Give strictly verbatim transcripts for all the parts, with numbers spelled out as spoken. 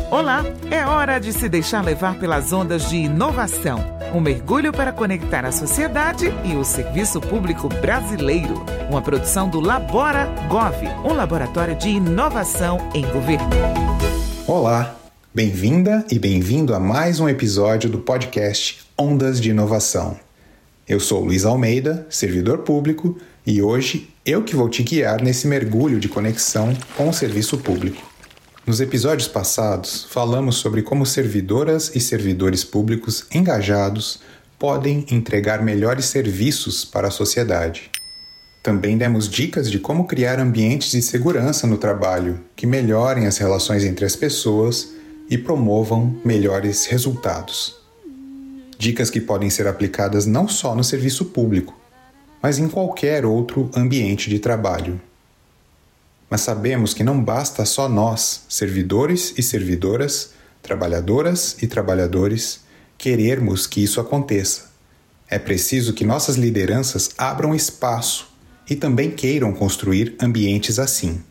Olá, é hora de se deixar levar pelas ondas de inovação. Um mergulho para conectar a sociedade e o serviço público brasileiro. Uma produção do Labora Gov, um laboratório de inovação em governo. Olá, bem-vinda e bem-vindo a mais um episódio do podcast Ondas de Inovação. Eu sou Luiz Almeida, servidor público, e hoje eu que vou te guiar nesse mergulho de conexão com o serviço público. Nos episódios passados, falamos sobre como servidoras e servidores públicos engajados podem entregar melhores serviços para a sociedade. Também demos dicas de como criar ambientes de segurança no trabalho que melhorem as relações entre as pessoas e promovam melhores resultados. Dicas que podem ser aplicadas não só no serviço público, mas em qualquer outro ambiente de trabalho. Mas sabemos que não basta só nós, servidores e servidoras, trabalhadoras e trabalhadores, querermos que isso aconteça. É preciso que nossas lideranças abram espaço e também queiram construir ambientes assim.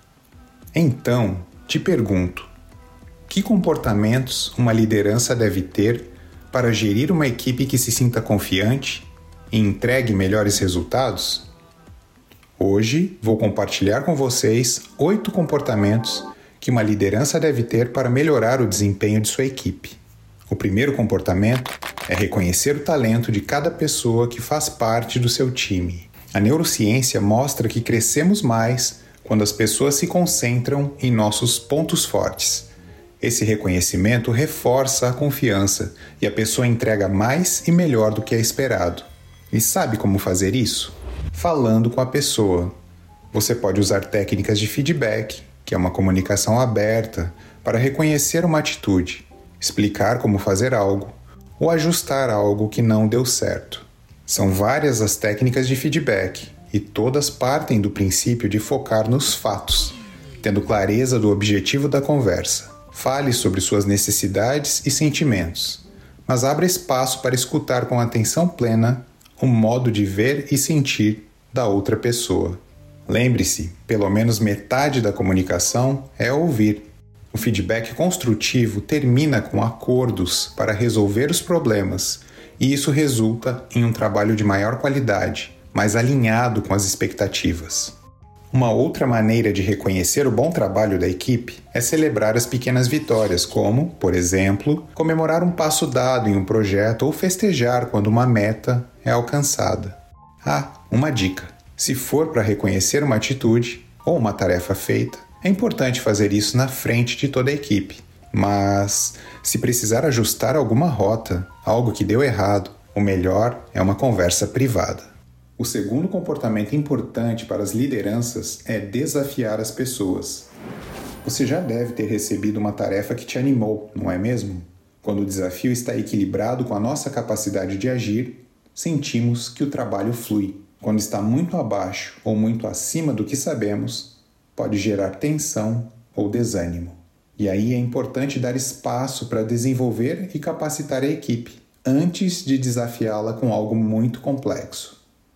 Então, te pergunto, que comportamentos uma liderança deve ter para gerir uma equipe que se sinta confiante e entregue melhores resultados? Hoje vou compartilhar com vocês oito comportamentos que uma liderança deve ter para melhorar o desempenho de sua equipe. O primeiro comportamento é reconhecer o talento de cada pessoa que faz parte do seu time. A neurociência mostra que crescemos mais quando as pessoas se concentram em nossos pontos fortes. Esse reconhecimento reforça a confiança e a pessoa entrega mais e melhor do que é esperado. E sabe como fazer isso? Falando com a pessoa. Você pode usar técnicas de feedback, que é uma comunicação aberta, para reconhecer uma atitude, explicar como fazer algo ou ajustar algo que não deu certo. São várias as técnicas de feedback e todas partem do princípio de focar nos fatos, tendo clareza do objetivo da conversa. Fale sobre suas necessidades e sentimentos, mas abra espaço para escutar com atenção plena o modo de ver e sentir da outra pessoa. Lembre-se, pelo menos metade da comunicação é ouvir. O feedback construtivo termina com acordos para resolver os problemas, e isso resulta em um trabalho de maior qualidade, mais alinhado com as expectativas. Uma outra maneira de reconhecer o bom trabalho da equipe é celebrar as pequenas vitórias, como, por exemplo, comemorar um passo dado em um projeto ou festejar quando uma meta é alcançada. Ah, uma dica: se for para reconhecer uma atitude ou uma tarefa feita, é importante fazer isso na frente de toda a equipe. Mas, se precisar ajustar alguma rota, algo que deu errado, o melhor é uma conversa privada. O segundo comportamento importante para as lideranças é desafiar as pessoas. Você já deve ter recebido uma tarefa que te animou, não é mesmo? Quando o desafio está equilibrado com a nossa capacidade de agir, sentimos que o trabalho flui. Quando está muito abaixo ou muito acima do que sabemos, pode gerar tensão ou desânimo. E aí é importante dar espaço para desenvolver e capacitar a equipe, antes de desafiá-la com algo muito complexo.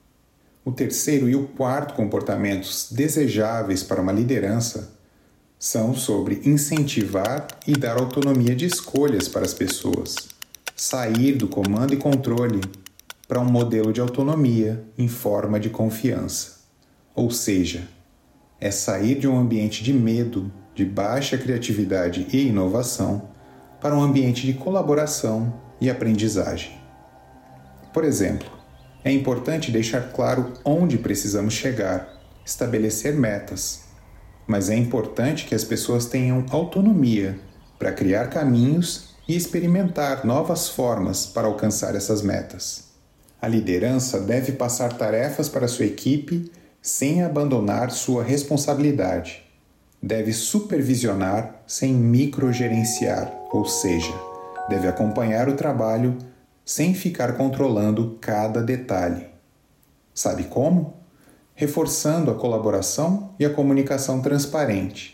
O terceiro e o quarto comportamentos desejáveis para uma liderança são sobre incentivar e dar autonomia de escolhas para as pessoas, sair do comando e controle para um modelo de autonomia em forma de confiança. Ou seja, é sair de um ambiente de medo, de baixa criatividade e inovação para um ambiente de colaboração e aprendizagem. Por exemplo, é importante deixar claro onde precisamos chegar, estabelecer metas, mas é importante que as pessoas tenham autonomia para criar caminhos e experimentar novas formas para alcançar essas metas. A liderança deve passar tarefas para sua equipe sem abandonar sua responsabilidade. Deve supervisionar sem microgerenciar, ou seja, deve acompanhar o trabalho sem ficar controlando cada detalhe. Sabe como? Reforçando a colaboração e a comunicação transparente.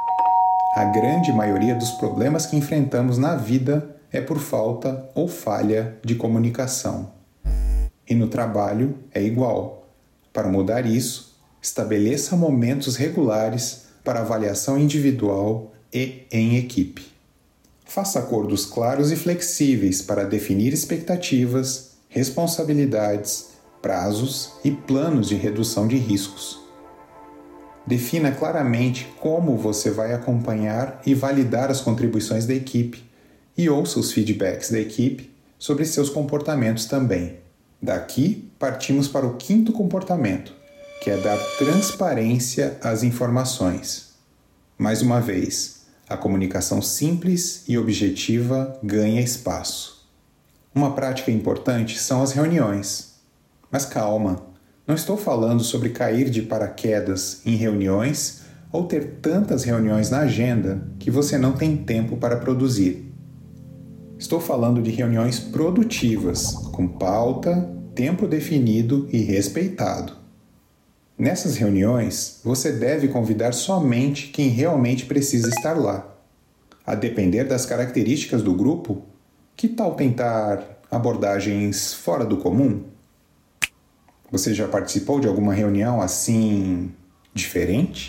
A grande maioria dos problemas que enfrentamos na vida é por falta ou falha de comunicação. E no trabalho é igual. Para mudar isso, estabeleça momentos regulares para avaliação individual e em equipe. Faça acordos claros e flexíveis para definir expectativas, responsabilidades, prazos e planos de redução de riscos. Defina claramente como você vai acompanhar e validar as contribuições da equipe e ouça os feedbacks da equipe sobre seus comportamentos também. Daqui, partimos para o quinto comportamento, que é dar transparência às informações. Mais uma vez, a comunicação simples e objetiva ganha espaço. Uma prática importante são as reuniões. Mas calma, não estou falando sobre cair de paraquedas em reuniões ou ter tantas reuniões na agenda que você não tem tempo para produzir. Estou falando de reuniões produtivas, com pauta, tempo definido e respeitado. Nessas reuniões, você deve convidar somente quem realmente precisa estar lá. A depender das características do grupo, que tal tentar abordagens fora do comum? Você já participou de alguma reunião assim diferente?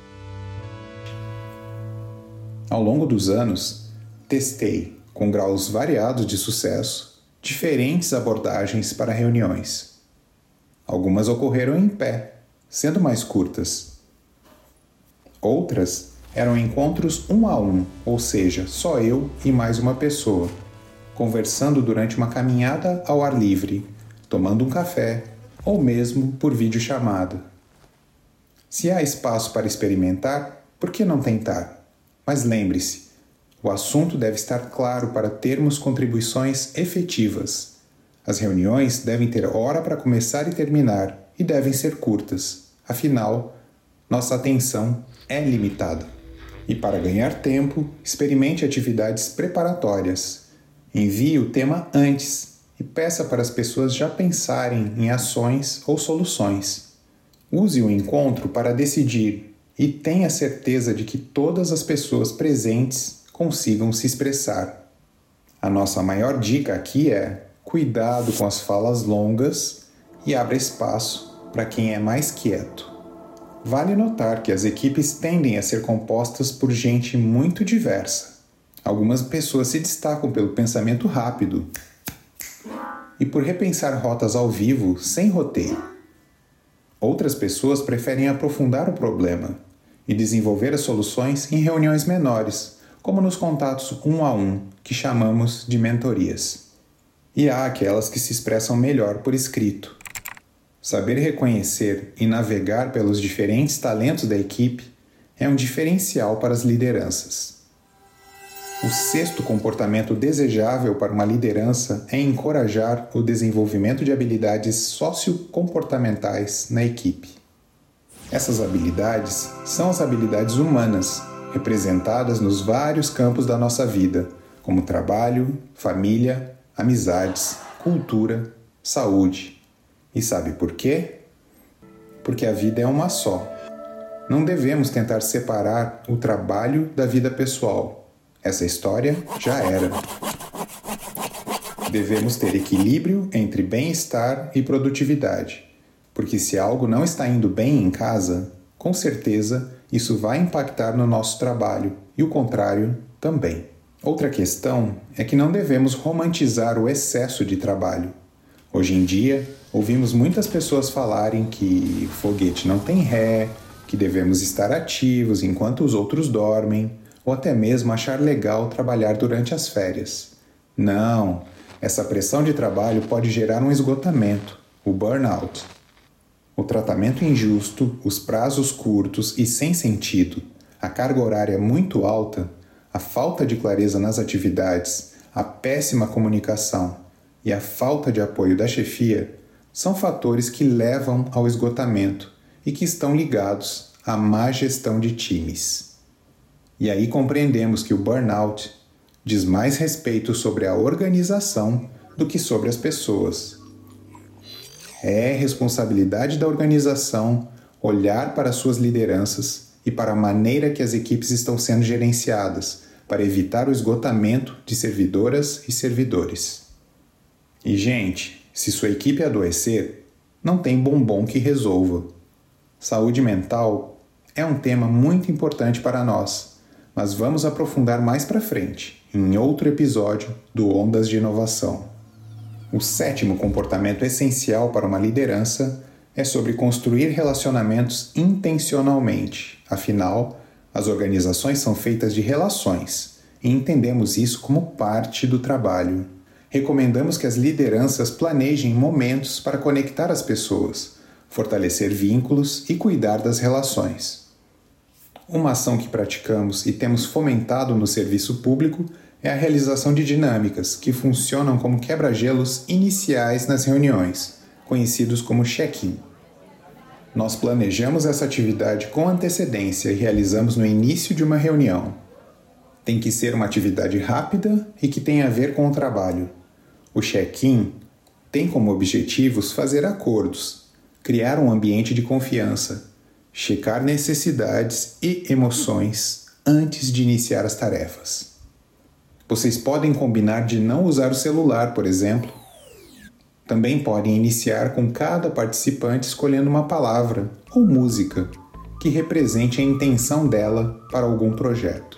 Ao longo dos anos, testei, com graus variados de sucesso, diferentes abordagens para reuniões. Algumas ocorreram em pé, sendo mais curtas. Outras eram encontros um a um, ou seja, só eu e mais uma pessoa, conversando durante uma caminhada ao ar livre, tomando um café, ou mesmo por videochamada. Se há espaço para experimentar, por que não tentar? Mas lembre-se, o assunto deve estar claro para termos contribuições efetivas. As reuniões devem ter hora para começar e terminar e devem ser curtas. Afinal, nossa atenção é limitada. E para ganhar tempo, experimente atividades preparatórias. Envie o tema antes e peça para as pessoas já pensarem em ações ou soluções. Use o encontro para decidir e tenha certeza de que todas as pessoas presentes consigam se expressar. A nossa maior dica aqui é cuidado com as falas longas e abra espaço para quem é mais quieto. Vale notar que as equipes tendem a ser compostas por gente muito diversa. Algumas pessoas se destacam pelo pensamento rápido e por repensar rotas ao vivo sem roteiro. Outras pessoas preferem aprofundar o problema e desenvolver as soluções em reuniões menores, como nos contatos um a um, que chamamos de mentorias. E há aquelas que se expressam melhor por escrito. Saber reconhecer e navegar pelos diferentes talentos da equipe é um diferencial para as lideranças. O sexto comportamento desejável para uma liderança é encorajar o desenvolvimento de habilidades sociocomportamentais na equipe. Essas habilidades são as habilidades humanas, representadas nos vários campos da nossa vida, como trabalho, família, amizades, cultura, saúde. E sabe por quê? Porque a vida é uma só. Não devemos tentar separar o trabalho da vida pessoal. Essa história já era. Devemos ter equilíbrio entre bem-estar e produtividade, porque se algo não está indo bem em casa, com certeza isso vai impactar no nosso trabalho e o contrário também. Outra questão é que não devemos romantizar o excesso de trabalho. Hoje em dia, ouvimos muitas pessoas falarem que foguete não tem ré, que devemos estar ativos enquanto os outros dormem, ou até mesmo achar legal trabalhar durante as férias. Não, essa pressão de trabalho pode gerar um esgotamento, o burnout. O tratamento injusto, os prazos curtos e sem sentido, a carga horária muito alta, a falta de clareza nas atividades, a péssima comunicação e a falta de apoio da chefia são fatores que levam ao esgotamento e que estão ligados à má gestão de times. E aí compreendemos que o burnout diz mais respeito sobre a organização do que sobre as pessoas. É responsabilidade da organização olhar para suas lideranças e para a maneira que as equipes estão sendo gerenciadas para evitar o esgotamento de servidoras e servidores. E, gente, se sua equipe adoecer, não tem bombom que resolva. Saúde mental é um tema muito importante para nós, mas vamos aprofundar mais para frente, em outro episódio do Ondas de Inovação. O sétimo comportamento essencial para uma liderança é sobre construir relacionamentos intencionalmente. Afinal, as organizações são feitas de relações e entendemos isso como parte do trabalho. Recomendamos que as lideranças planejem momentos para conectar as pessoas, fortalecer vínculos e cuidar das relações. Uma ação que praticamos e temos fomentado no serviço público é a realização de dinâmicas que funcionam como quebra-gelos iniciais nas reuniões, conhecidos como check-in. Nós planejamos essa atividade com antecedência e realizamos no início de uma reunião. Tem que ser uma atividade rápida e que tenha a ver com o trabalho. O check-in tem como objetivos fazer acordos, criar um ambiente de confiança, checar necessidades e emoções antes de iniciar as tarefas. Vocês podem combinar de não usar o celular, por exemplo. Também podem iniciar com cada participante escolhendo uma palavra ou música que represente a intenção dela para algum projeto.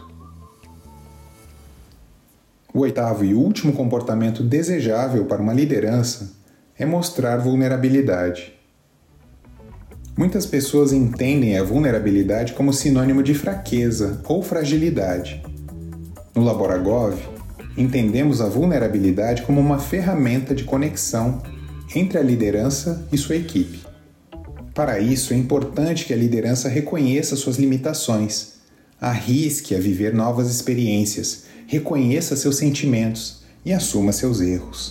O oitavo e último comportamento desejável para uma liderança é mostrar vulnerabilidade. Muitas pessoas entendem a vulnerabilidade como sinônimo de fraqueza ou fragilidade. No Laboragov, entendemos a vulnerabilidade como uma ferramenta de conexão entre a liderança e sua equipe. Para isso, é importante que a liderança reconheça suas limitações, arrisque a viver novas experiências, reconheça seus sentimentos e assuma seus erros.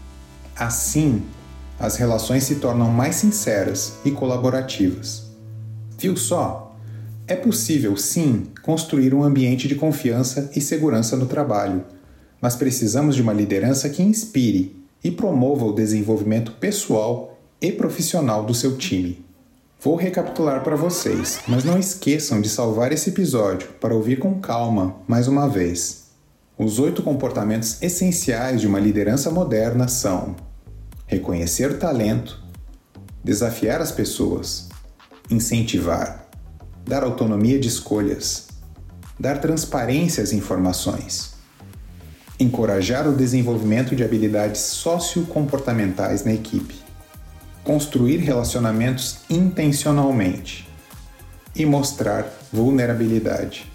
Assim, as relações se tornam mais sinceras e colaborativas. Viu só? É possível, sim, construir um ambiente de confiança e segurança no trabalho, mas precisamos de uma liderança que inspire e promova o desenvolvimento pessoal e profissional do seu time. Vou recapitular para vocês, mas não esqueçam de salvar esse episódio para ouvir com calma mais uma vez. Os oito comportamentos essenciais de uma liderança moderna são: reconhecer o talento, desafiar as pessoas, incentivar, dar autonomia de escolhas, dar transparência às informações, encorajar o desenvolvimento de habilidades sociocomportamentais na equipe, construir relacionamentos intencionalmente e mostrar vulnerabilidade.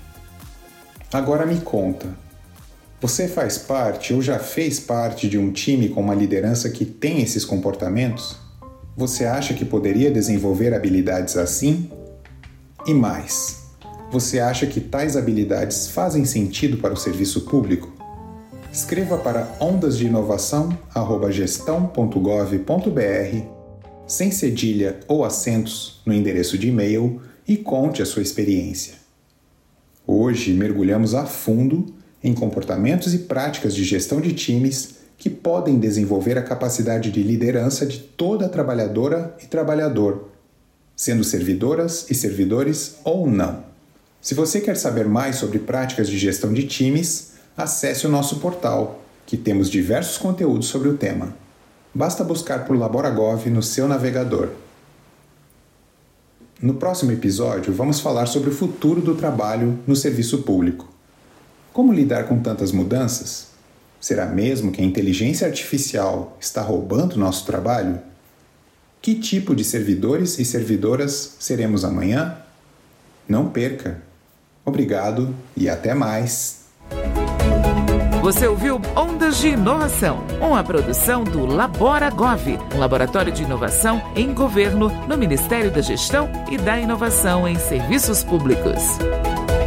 Agora me conta, você faz parte ou já fez parte de um time com uma liderança que tem esses comportamentos? Você acha que poderia desenvolver habilidades assim? E mais, você acha que tais habilidades fazem sentido para o serviço público? Escreva para ondas de inovação arroba gestão ponto gov ponto br, sem cedilha ou acentos no endereço de e-mail, e conte a sua experiência. Hoje mergulhamos a fundo em comportamentos e práticas de gestão de times que podem desenvolver a capacidade de liderança de toda trabalhadora e trabalhador, sendo servidoras e servidores ou não. Se você quer saber mais sobre práticas de gestão de times, acesse o nosso portal, que temos diversos conteúdos sobre o tema. Basta buscar por Laboragov no seu navegador. No próximo episódio, vamos falar sobre o futuro do trabalho no serviço público. Como lidar com tantas mudanças? Será mesmo que a inteligência artificial está roubando nosso trabalho? Que tipo de servidores e servidoras seremos amanhã? Não perca! Obrigado e até mais! Você ouviu Ondas de Inovação, uma produção do Laboragov, um laboratório de inovação em governo no Ministério da Gestão e da Inovação em Serviços Públicos.